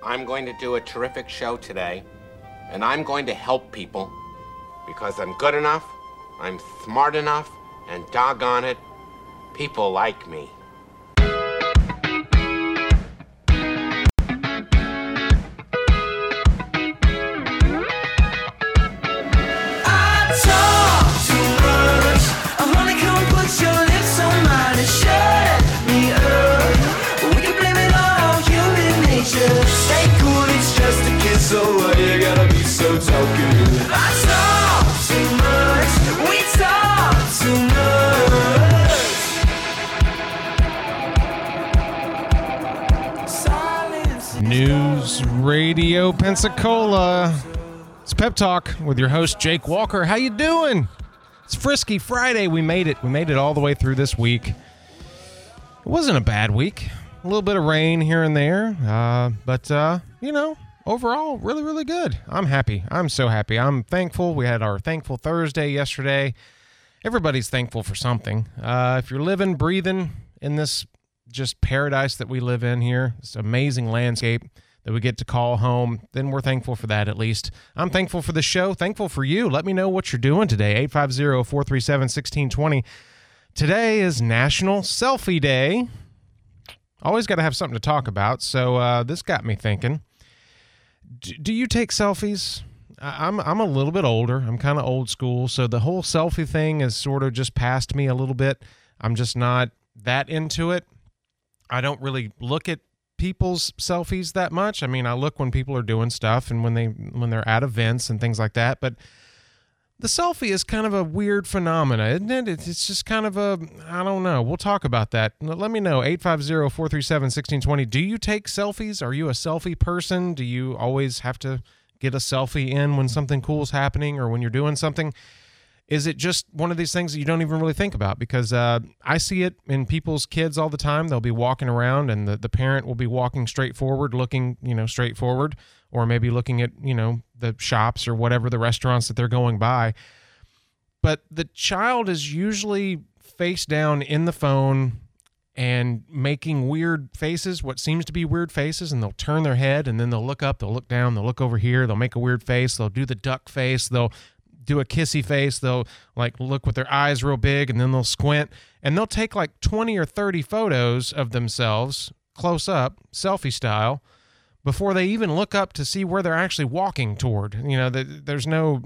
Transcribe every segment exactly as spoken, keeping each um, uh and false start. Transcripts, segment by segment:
I'm going to do a terrific show today, and I'm going to help people because I'm good enough, I'm smart enough, and doggone it, people like me. So why you gotta be so talkative? I talk too much, we talk too much. Silence. News Radio Pensacola. It's Pep Talk with your host Jake Walker. How you doing? It's Frisky Friday. We made it. We made it all the way through this week. It wasn't a bad week. A little bit of rain here and there, uh, but uh, you know. Overall, really, really good. I'm happy. I'm so happy. I'm thankful. We had our Thankful Thursday yesterday. Everybody's thankful for something. Uh, if you're living, breathing in this just paradise that we live in here, this amazing landscape that we get to call home, then we're thankful for that at least. I'm thankful for the show. Thankful for you. Let me know what you're doing today. eight five zero, four three seven, one six two zero. Today is National Selfie Day. Always got to have something to talk about, so uh, this got me thinking. Do you take selfies? I'm I'm a little bit older. I'm kind of old school, so the whole selfie thing is sort of just past me a little bit. I'm just not that into it. I don't really look at people's selfies that much. I mean, I look when people are doing stuff and when they when they're at events and things like that, but the selfie is kind of a weird phenomena, isn't it? It's just kind of a, I don't know. We'll talk about that. Let me know, eight five zero, four three seven, one six two zero. Do you take selfies? Are you a selfie person? Do you always have to get a selfie in when something cool is happening or when you're doing something? Is it just one of these things that you don't even really think about? Because uh, I see it in people's kids all the time. They'll be walking around and the, the parent will be walking straight forward, looking, you know, straight forward, or maybe looking at, you know, the shops or whatever, the restaurants that they're going by. But the child is usually face down in the phone and making weird faces, what seems to be weird faces, and they'll turn their head and then they'll look up, they'll look down, they'll look over here, they'll make a weird face, they'll do the duck face, they'll do a kissy face, they'll like look with their eyes real big and then they'll squint, and they'll take like twenty or thirty photos of themselves close up, selfie style, before they even look up to see where they're actually walking toward. You know, there's no,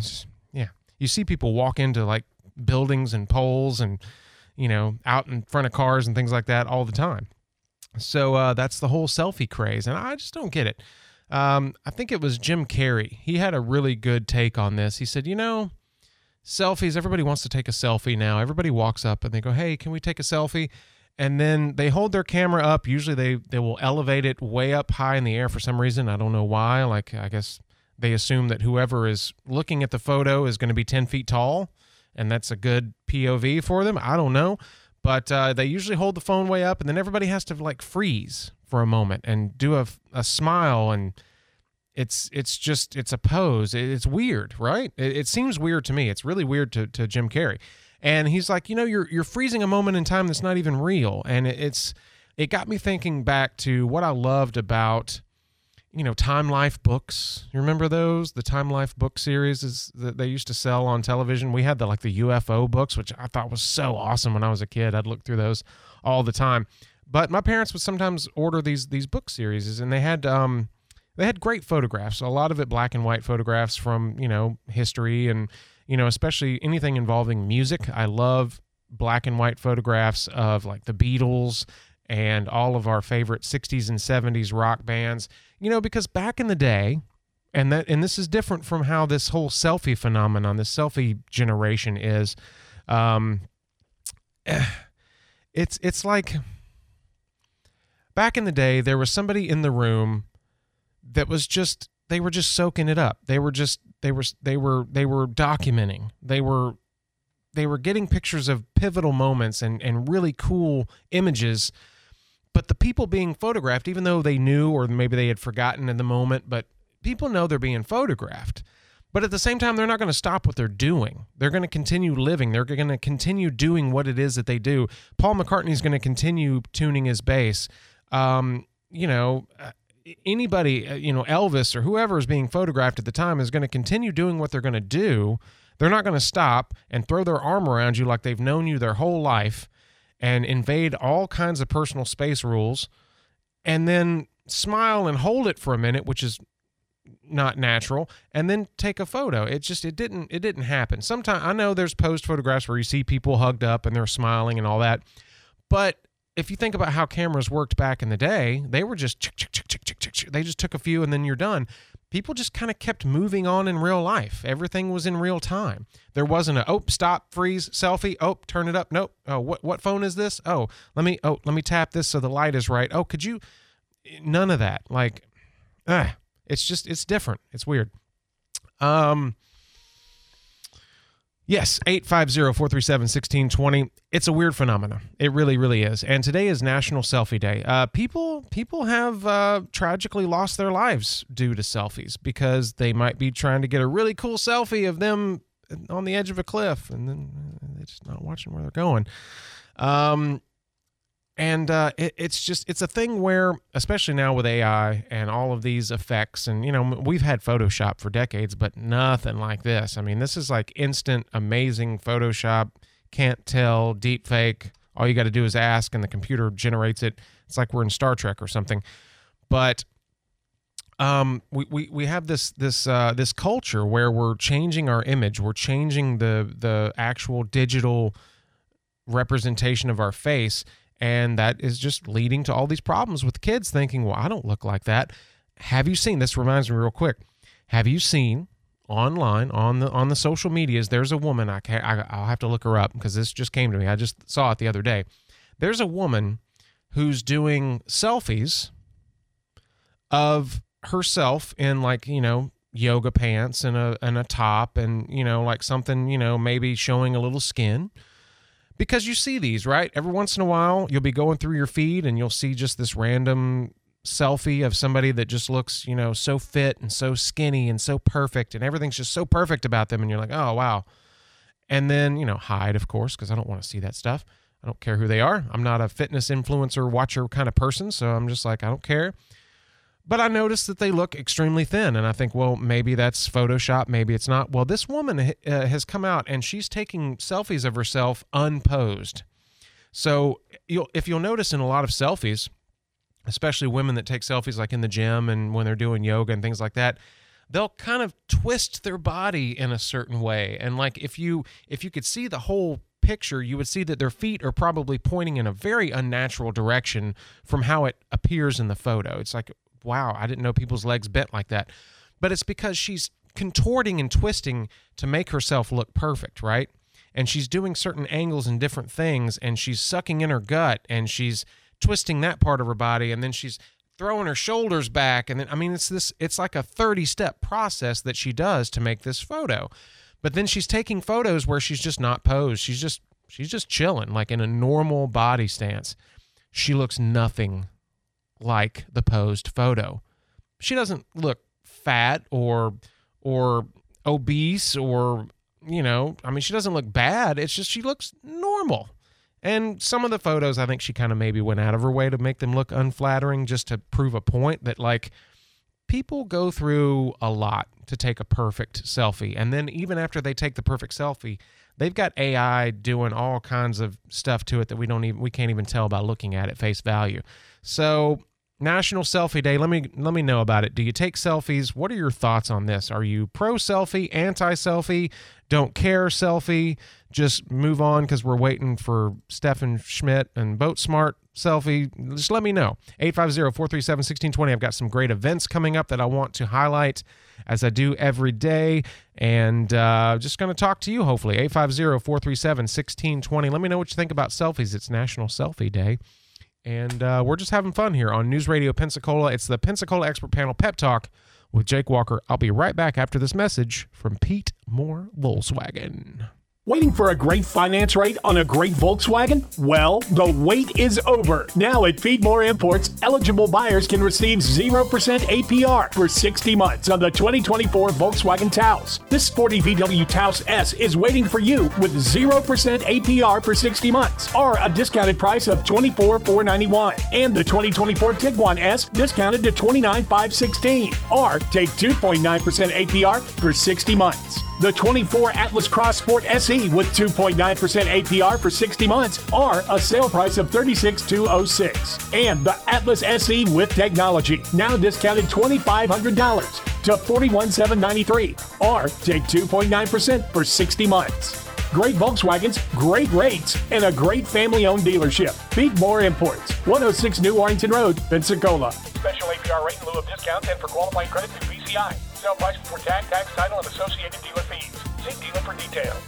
yeah. You see people walk into like buildings and poles and, you know, out in front of cars and things like that all the time. So uh, that's the whole selfie craze, and I just don't get it. Um, I think it was Jim Carrey. He had a really good take on this. He said, you know, selfies, everybody wants to take a selfie now. Everybody walks up and they go, hey, can we take a selfie? And then they hold their camera up. Usually they, they will elevate it way up high in the air for some reason. I don't know why. Like, I guess they assume that whoever is looking at the photo is going to be ten feet tall, and that's a good P O V for them. I don't know. But uh, they usually hold the phone way up, and then everybody has to, like, freeze for a moment and do a, a smile, and it's it's just, it's a pose. It's weird, right? It, it seems weird to me. It's really weird to, to Jim Carrey. And he's like, you know, you're you're freezing a moment in time that's not even real. And it, it's it got me thinking back to what I loved about, you know, Time Life books. You remember those? The Time Life book series is that they used to sell on television. We had the like the U F O books, which I thought was so awesome when I was a kid. I'd look through those all the time. But my parents would sometimes order these these book series, and they had um they had great photographs. A lot of it black and white photographs from, you know, history and, you know, especially anything involving music. I love black and white photographs of like the Beatles and all of our favorite sixties and seventies rock bands, you know, because back in the day, and that and this is different from how this whole selfie phenomenon, this selfie generation is, um, it's it's like back in the day, there was somebody in the room that was just, they were just soaking it up. They were just, they were, they were, they were documenting. They were, they were getting pictures of pivotal moments and, and really cool images. But the people being photographed, even though they knew, or maybe they had forgotten in the moment, but people know they're being photographed. But at the same time, they're not going to stop what they're doing. They're going to continue living. They're going to continue doing what it is that they do. Paul McCartney's going to continue tuning his bass. Um, you know, anybody, uh, you know, Elvis or whoever is being photographed at the time is going to continue doing what they're going to do. They're not going to stop and throw their arm around you like they've known you their whole life and invade all kinds of personal space rules and then smile and hold it for a minute, which is not natural, and then take a photo. It just, it didn't, it didn't happen. Sometimes I know there's post photographs where you see people hugged up and they're smiling and all that. But if you think about how cameras worked back in the day, they were just, chick, chick, chick, chick, chick, chick, chick. They just took a few and then you're done. People just kind of kept moving on in real life. Everything was in real time. There wasn't a, oh, stop, freeze, selfie. Oh, turn it up. Nope. Oh, what, what phone is this? Oh, let me, oh, let me tap this so the light is right. Oh, could you, none of that. Like, ah, it's just, it's different. It's weird. Um, yes, eight five zero, four three seven, one six two zero. It's a weird phenomenon. It really, really is. And today is National Selfie Day. Uh, people people have uh, tragically lost their lives due to selfies because they might be trying to get a really cool selfie of them on the edge of a cliff, and then they're just not watching where they're going. Um, and uh, it, it's just, it's a thing where, especially now with A I and all of these effects, and, you know, we've had Photoshop for decades, but nothing like this. I mean, this is like instant, amazing Photoshop, can't tell, deep fake. All you got to do is ask, and the computer generates it. It's like we're in Star Trek or something. But um, we, we, we have this this uh, this culture where we're changing our image. We're changing the the actual digital representation of our face. And that is just leading to all these problems with kids thinking, well, I don't look like that. Have you seen, this reminds me real quick, have you seen online on the on the social medias, there's a woman, I can't, I, I'll have to look her up because this just came to me. I just saw it the other day. There's a woman who's doing selfies of herself in, like, you know, yoga pants and a, and a top and, you know, like something, you know, maybe showing a little skin. Because you see these, right? Every once in a while, you'll be going through your feed and you'll see just this random selfie of somebody that just looks, you know, so fit and so skinny and so perfect, and everything's just so perfect about them. And you're like, oh, wow. And then, you know, hide, of course, because I don't want to see that stuff. I don't care who they are. I'm not a fitness influencer watcher kind of person, so I'm just like, I don't care. But I noticed that they look extremely thin, and I think, well, maybe that's Photoshop, maybe it's not. Well, this woman uh, has come out, and she's taking selfies of herself unposed. So you'll, if you'll notice in a lot of selfies, especially women that take selfies like in the gym and when they're doing yoga and things like that, they'll kind of twist their body in a certain way. And like if you if you could see the whole picture, you would see that their feet are probably pointing in a very unnatural direction from how it appears in the photo. It's like, wow, I didn't know people's legs bent like that. But it's because she's contorting and twisting to make herself look perfect, right? And she's doing certain angles and different things, and she's sucking in her gut, and she's twisting that part of her body, and then she's throwing her shoulders back. And then, I mean, it's this, it's like a thirty-step process that she does to make this photo. But then she's taking photos where she's just not posed. She's just, she's just chilling, like in a normal body stance. She looks nothing like the posed photo. She doesn't look fat or or obese or, you know, I mean, she doesn't look bad. It's just she looks normal. And some of the photos, I think she kind of maybe went out of her way to make them look unflattering just to prove a point that, like, people go through a lot to take a perfect selfie. And then even after they take the perfect selfie, they've got A I doing all kinds of stuff to it that we don't even, we can't even tell by looking at it face value. So National Selfie Day, let me let me know about it. Do you take selfies? What are your thoughts on this? Are you pro selfie, anti selfie, don't care selfie, just move on because we're waiting for Stefan Schmidt and Boat Smart selfie? Just let me know. eight five zero, four three seven, one six two zero. I've got some great events coming up that I want to highlight as I do every day, and uh, just going to talk to you hopefully. eight five zero, four three seven, one six two zero. Let me know what you think about selfies. It's National Selfie Day. And uh, we're just having fun here on News Radio Pensacola. It's the Pensacola Expert Panel Pep Talk with Jake Walker. I'll be right back after this message from Pete Moore Volkswagen. Waiting for a great finance rate on a great Volkswagen? Well, the wait is over. Now at Feedmore Imports, eligible buyers can receive zero percent A P R for sixty months on the twenty twenty-four Volkswagen Taos. This sporty V W Taos S is waiting for you with zero percent A P R for sixty months or a discounted price of twenty-four thousand four hundred ninety-one dollars. And the twenty twenty-four Tiguan S discounted to twenty-nine thousand five hundred sixteen dollars. Or take two point nine percent A P R for sixty months. The twenty-four Atlas Cross Sport S E with two point nine percent A P R for sixty months or a sale price of thirty-six thousand two hundred six dollars. And the Atlas S E with technology, now discounted two thousand five hundred dollars to forty-one thousand seven hundred ninety-three dollars or take two point nine percent for sixty months. Great Volkswagens, great rates, and a great family-owned dealership. Feedmore Imports, one oh six New Warrington Road, Pensacola. Special A P R rate in lieu of discounts and for qualifying credit through B C I. Sale price before tax, tax, title, and associated dealer fees. See dealer for details.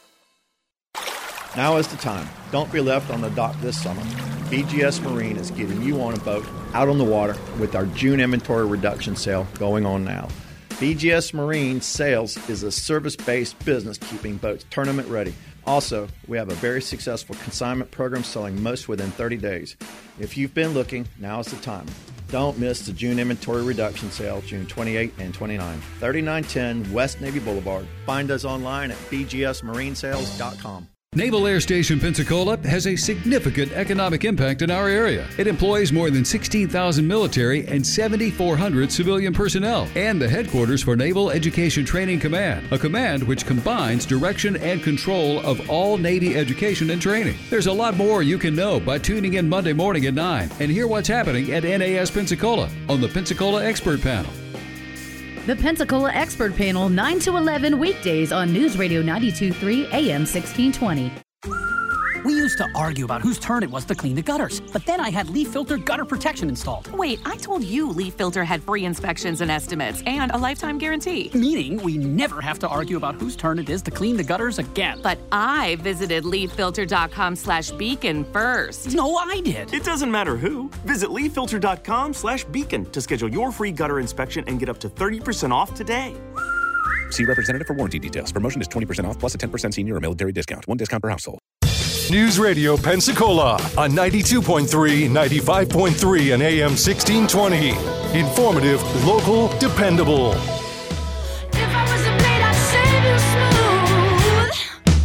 Now is the time. Don't be left on the dock this summer. B G S Marine is getting you on a boat out on the water with our June inventory reduction sale going on now. B G S Marine Sales is a service-based business keeping boats tournament ready. Also, we have a very successful consignment program selling most within thirty days. If you've been looking, now is the time. Don't miss the June inventory reduction sale, June twenty-eighth and twenty-ninth, thirty-nine ten West Navy Boulevard. Find us online at b g s marine sales dot com. Naval Air Station Pensacola has a significant economic impact in our area. It employs more than sixteen thousand military and seven thousand four hundred civilian personnel, and the headquarters for Naval Education Training Command, a command which combines direction and control of all Navy education and training. There's a lot more you can know by tuning in Monday morning at nine and hear what's happening at N A S Pensacola on the Pensacola Expert Panel. The Pensacola Expert Panel, nine to eleven weekdays on News Radio ninety-two point three A M sixteen twenty. We used to argue about whose turn it was to clean the gutters, but then I had Leaf Filter gutter protection installed. Wait, I told you Leaf Filter had free inspections and estimates and a lifetime guarantee. Meaning we never have to argue about whose turn it is to clean the gutters again. But I visited leaf filter dot com slash beacon first. No, I did. It doesn't matter who. Visit leaf filter dot com slash beacon to schedule your free gutter inspection and get up to thirty percent off today. See representative for warranty details. Promotion is twenty percent off plus a ten percent senior or military discount. One discount per household. News Radio Pensacola on ninety-two point three, ninety-five point three, and A M sixteen twenty. Informative, local, dependable. If I was a maid, I'd save you smooth.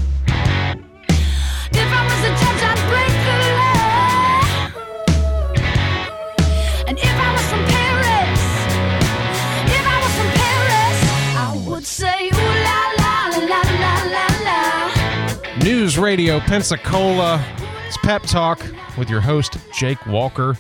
If I was a judge, I'd break the law. And if I was from Paris, if I was from Paris, I would say ooh la la la la la la. News Radio Pensacola. It's Pep Talk with your host, Jake Walker.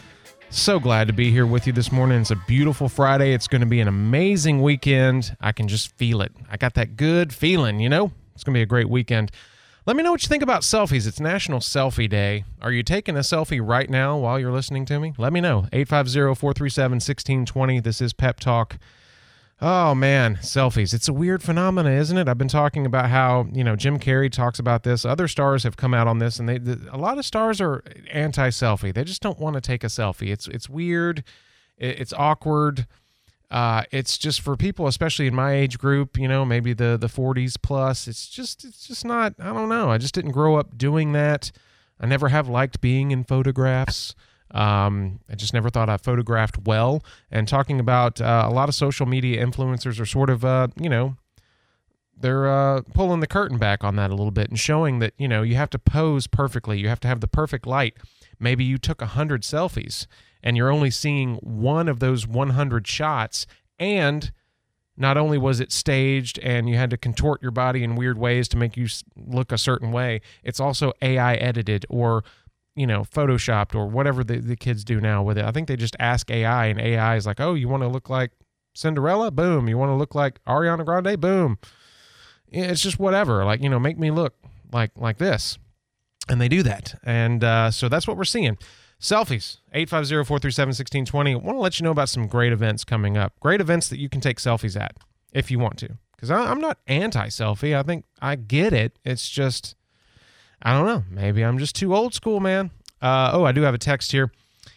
So glad to be here with you this morning. It's a beautiful Friday. It's going to be an amazing weekend. I can just feel it. I got that good feeling, you know? It's going to be a great weekend. Let me know what you think about selfies. It's National Selfie Day. Are you taking a selfie right now while you're listening to me? Let me know. eight five zero, four three seven, one six two zero. This is Pep Talk. Oh, man, selfies. It's a weird phenomena, isn't it? I've been talking about how, you know, Jim Carrey talks about this. Other stars have come out on this, and they the, a lot of stars are anti-selfie. They just don't want to take a selfie. It's it's weird. It, it's awkward. Uh, it's just for people, especially in my age group, you know, maybe the, the forties plus. It's just it's just not, I don't know. I just didn't grow up doing that. I never have liked being in photographs. Um, I just never thought I photographed well. And talking about uh, a lot of social media influencers are sort of, uh, you know, they're uh, pulling the curtain back on that a little bit and showing that, you know, you have to pose perfectly. You have to have the perfect light. Maybe you took one hundred selfies and you're only seeing one of those one hundred shots. And not only was it staged and you had to contort your body in weird ways to make you look a certain way, it's also A I edited or you know, photoshopped or whatever the, the kids do now with it. I think they just ask A I, and A I is like, oh, you want to look like Cinderella? Boom. You want to look like Ariana Grande? Boom. It's just whatever. Like, you know, make me look like like this. And they do that. And uh, so that's what we're seeing. Selfies, eight five zero, four three seven, one six two zero. I want to let you know about some great events coming up. Great events that you can take selfies at if you want to. Because I'm not anti-selfie. I think I get it. It's just... I don't know. Maybe I'm just too old school, man. Uh, oh, I do have a text here.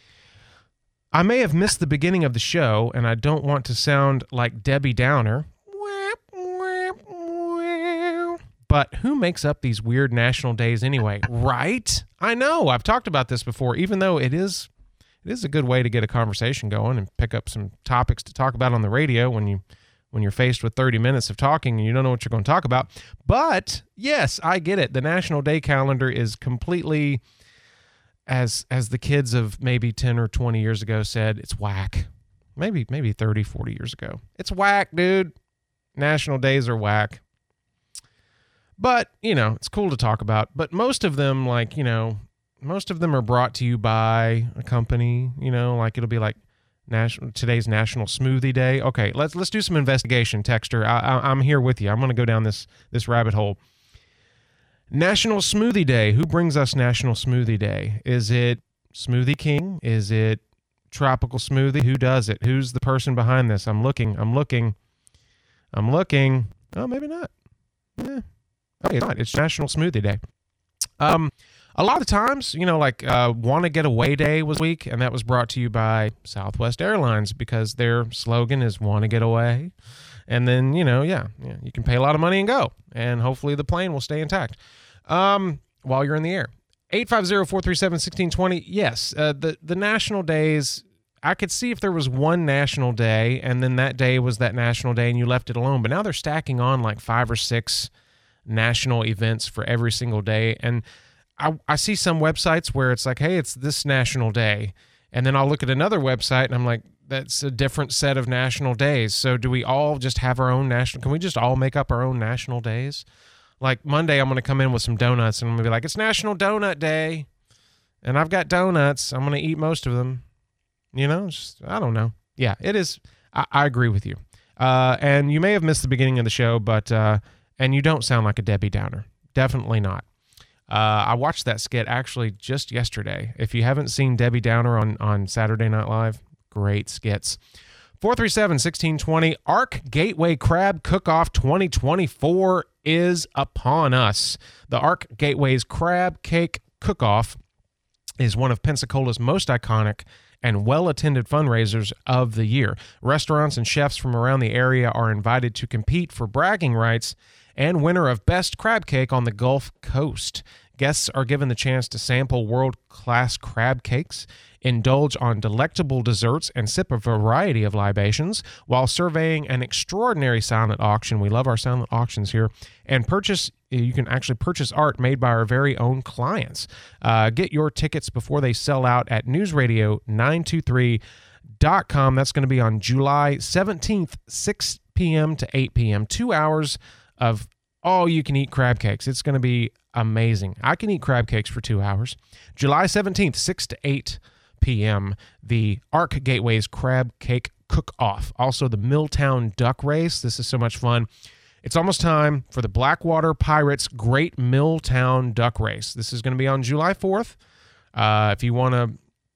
I may have missed the beginning of the show, and I don't want to sound like Debbie Downer. But who makes up these weird national days anyway? Right? I know. I've talked about this before, even though it is it is a good way to get a conversation going and pick up some topics to talk about on the radio when you when you're faced with thirty minutes of talking and you don't know what you're going to talk about. But yes, I get it. The National Day calendar is completely, as as the kids of maybe ten or twenty years ago said, it's whack. Maybe maybe thirty, forty years ago. It's whack, dude. National days are whack. But, you know, it's cool to talk about. But most of them, like, you know, most of them are brought to you by a company, you know, like it'll be like national today's National Smoothie Day. Okay, let's let's do some investigation, Texter. I, I, I'm here with you. I'm going to go down this this rabbit hole. National Smoothie Day. Who brings us National Smoothie Day? Is it Smoothie King? Is it Tropical Smoothie? Who does it? Who's the person behind this? I'm looking. I'm looking. I'm looking. Oh, maybe not. Eh. Okay, it's not. It's National Smoothie Day. Um, a lot of times, you know, like uh, Want to Get Away Day was week, and that was brought to you by Southwest Airlines because their slogan is "Want to Get Away," and then you know, yeah, yeah, you can pay a lot of money and go, and hopefully the plane will stay intact um, while you're in the air. eight five zero, four three seven, one six two zero. Yes, uh, the the national days. I could see if there was one national day, and then that day was that national day, and you left it alone. But now they're stacking on like five or six national events for every single day. And I, I see some websites where it's like, hey, it's this national day. And then I'll look at another website and I'm like, that's a different set of national days. So do we all just have our own national, can we just all make up our own national days? Like Monday, I'm going to come in with some donuts and I'm going to be like, it's National Donut Day. And I've got donuts. I'm going to eat most of them. You know, just, I don't know. Yeah, it is. I, I agree with you. Uh, and you may have missed the beginning of the show, but, uh, and you don't sound like a Debbie Downer. Definitely not. Uh, I watched that skit actually just yesterday. If you haven't seen Debbie Downer on, on Saturday Night Live, great skits. four three seven, one six two zero. Ark Gateway Crab Cook-Off twenty twenty-four is upon us. The Ark Gateway's Crab Cake Cook-Off is one of Pensacola's most iconic and well-attended fundraisers of the year. Restaurants and chefs from around the area are invited to compete for bragging rights and winner of Best Crab Cake on the Gulf Coast. Guests are given the chance to sample world-class crab cakes, indulge on delectable desserts, and sip a variety of libations while surveying an extraordinary silent auction. We love our silent auctions here. And purchase, you can actually purchase art made by our very own clients. Uh, get your tickets before they sell out at news radio nine two three dot com. That's going to be on July seventeenth, six p.m. to eight p.m. Two hours of all-you-can-eat crab cakes. It's going to be amazing. I can eat crab cakes for two hours. July seventeenth, six to eight p.m., the Ark Gateway's Crab Cake Cook-Off. Also, the Milltown Duck Race. This is so much fun. It's almost time for the Blackwater Pirates Great Milltown Duck Race. This is going to be on July fourth. Uh, if you want to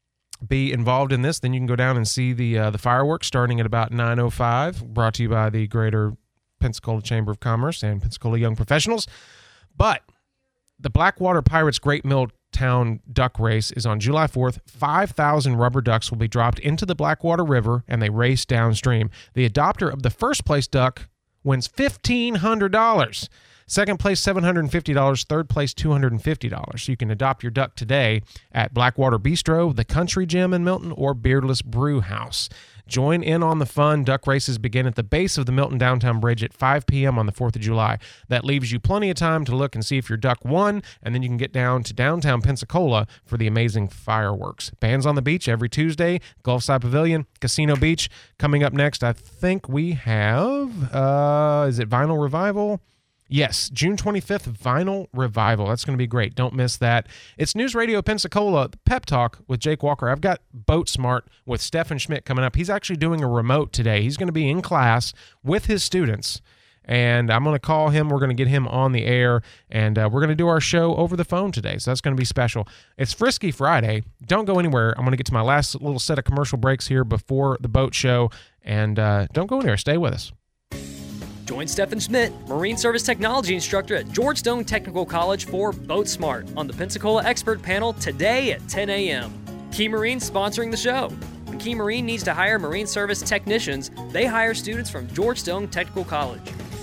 be involved in this, then you can go down and see the uh, the fireworks starting at about nine oh five, brought to you by the Greater Pensacola Chamber of Commerce and Pensacola Young Professionals. But the Blackwater Pirates Great Milltown Duck Race is on July fourth. five thousand rubber ducks will be dropped into the Blackwater River, and they race downstream. The adopter of the first place duck wins fifteen hundred dollars. Second place, seven hundred fifty dollars. Third place, two hundred fifty dollars. So you can adopt your duck today at Blackwater Bistro, the Country Gym in Milton, or Beardless Brew House. Join in on the fun. Duck races begin at the base of the Milton Downtown Bridge at five p.m. on the fourth of July. That leaves you plenty of time to look and see if your duck won, and then you can get down to downtown Pensacola for the amazing fireworks. Bands on the Beach every Tuesday, Gulfside Pavilion, Casino Beach. Coming up next, I think we have, uh, is it Vinyl Revival? Yes, June twenty-fifth, Vinyl Revival. That's going to be great. Don't miss that. It's News Radio Pensacola, Pep Talk with Jake Walker. I've got Boat Smart with Stephen Schmidt coming up. He's actually doing a remote today. He's going to be in class with his students, and I'm going to call him. We're going to get him on the air, and uh, we're going to do our show over the phone today, so that's going to be special. It's Frisky Friday. Don't go anywhere. I'm going to get to my last little set of commercial breaks here before the boat show, and uh, don't go anywhere. Stay with us. Join Stephen Schmidt, Marine Service Technology Instructor at George Stone Technical College for Boat Smart on the Pensacola Expert Panel today at ten a.m. Key Marine sponsoring the show. When Key Marine needs to hire Marine Service technicians, they hire students from George Stone Technical College.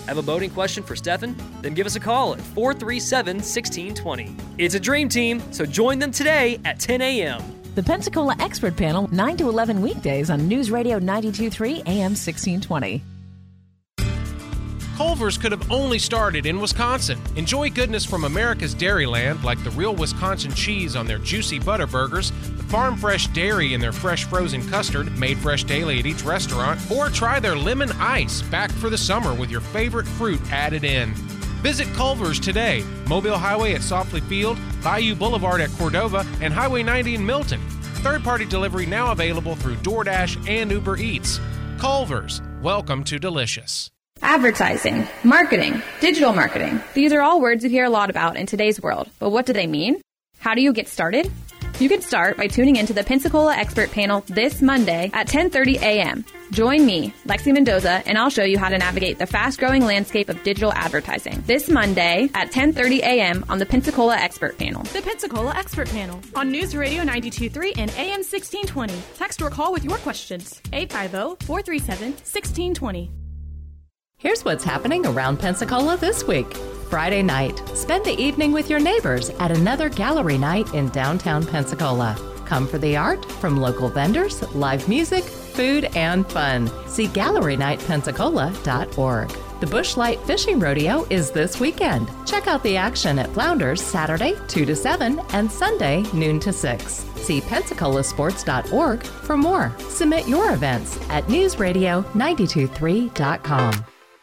Have a boating question for Stefan? Then give us a call at four three seven, one six two zero. It's a dream team, so join them today at ten a.m. The Pensacola Expert Panel, nine to eleven weekdays on News Radio ninety-two point three A M sixteen twenty. Culver's could have only started in Wisconsin. Enjoy goodness from America's Dairyland, like the real Wisconsin cheese on their juicy butter burgers, the farm fresh dairy in their fresh frozen custard, made fresh daily at each restaurant, or try their lemon ice, back for the summer with your favorite fruit added in. Visit Culver's today, Mobile Highway at Softly Field, Bayou Boulevard at Cordova, and Highway ninety in Milton. Third-party delivery now available through DoorDash and Uber Eats. Culver's, welcome to delicious. Advertising, marketing, digital marketing. These are all words you hear a lot about in today's world. But what do they mean? How do you get started? You can start by tuning into the Pensacola Expert Panel this Monday at ten thirty a.m. Join me, Lexi Mendoza, and I'll show you how to navigate the fast-growing landscape of digital advertising. This Monday at ten thirty a.m. on the Pensacola Expert Panel. The Pensacola Expert Panel on News Radio ninety-two point three and A M sixteen twenty. Text or call with your questions. eight five zero, four three seven, one six two zero. Here's what's happening around Pensacola this week. Friday night, spend the evening with your neighbors at another gallery night in downtown Pensacola. Come for the art from local vendors, live music, food, and fun. See gallery night pensacola dot org. The Busch Light Fishing Rodeo is this weekend. Check out the action at Flounders Saturday two to seven and Sunday noon to six. See pensacola sports dot org for more. Submit your events at news radio nine two three dot com.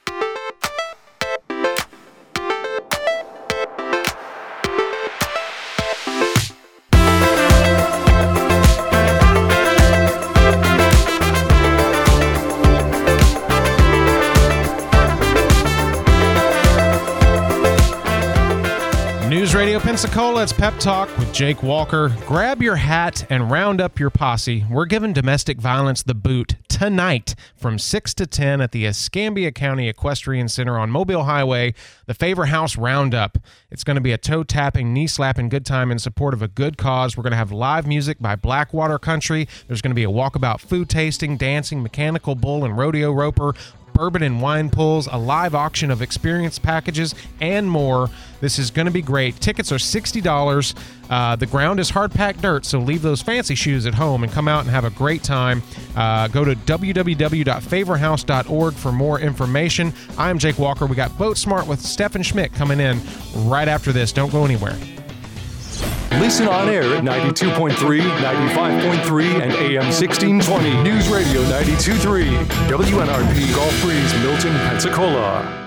Radio Pensacola, it's Pep Talk with Jake Walker. Grab your hat and round up your posse. We're giving domestic violence the boot tonight from six to ten at the Escambia County Equestrian Center on Mobile Highway, the Favor House Roundup. It's going to be a toe-tapping, knee-slapping good time in support of a good cause. We're going to have live music by Blackwater Country. There's going to be a walkabout food tasting, dancing, mechanical bull and rodeo roper, bourbon and wine pulls, a live auction of experience packages, and more. This is going to be great. Tickets are sixty dollars. Uh, the ground is hard-packed dirt, so leave those fancy shoes at home and come out and have a great time. Uh, go to w w w dot favor house dot org for more information. I'm Jake Walker. We got Boat Smart with Stefan Schmidt coming in right after this. Don't go anywhere. Listen on air at ninety-two point three, ninety-five point three, and A M sixteen twenty. News Radio ninety-two point three. W N R P Gulf Breeze, Milton, Pensacola.